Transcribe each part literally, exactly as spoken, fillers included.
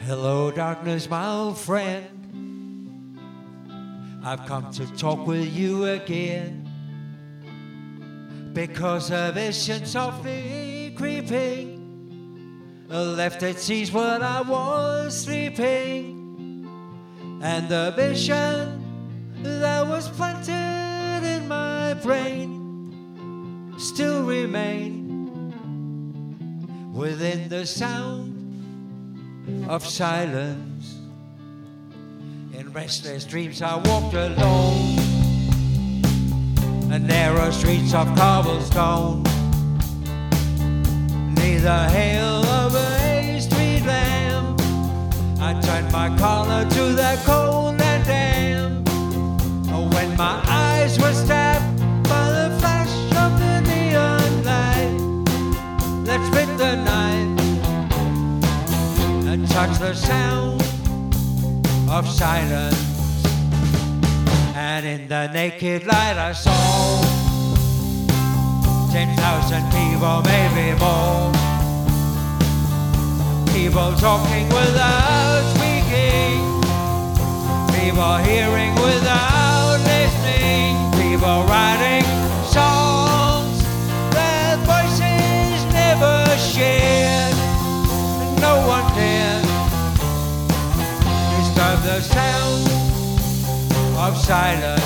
Hello, darkness, my old friend. I've come to talk with you again, because a vision softly creeping left it sees what I was sleeping, and the vision that was planted in my brain still remain within the sound of silence. In restless dreams I walked alone, and narrow streets of cobblestone, neath the hail of a street lamp. I turned my collar to the cold and damp, when my eyes were stabbed by the flash of the neon light that split the night and touched the sound of silence. And in the naked light I saw ten thousand people, maybe more, people talking without speaking, people hearing without listening, people writing songs their voices never shared. No one dared disturb the sound of silence.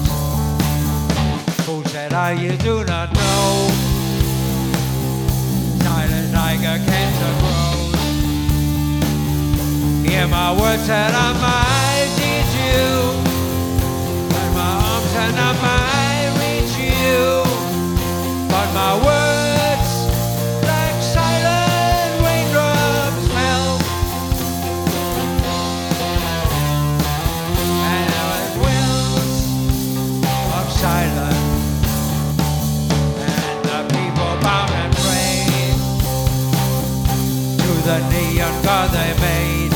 Who said I, you do not know, silence like a cancer grows. Hear my words that I might teach you, but my arms and I might reach you, but my words like silent raindrops fell, and it wills of silence. And the people bowed and prayed to the neon god they made,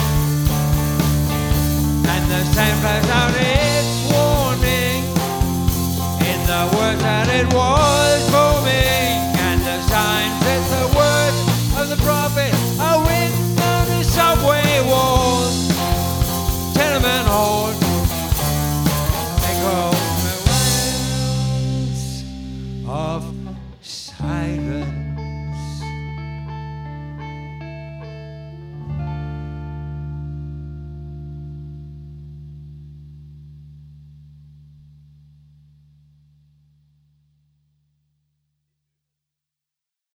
and the sand flashed out its warning in the words that it was forming, and the sign said the words of the prophet are written on the subway walls, tenement halls, echo the winds of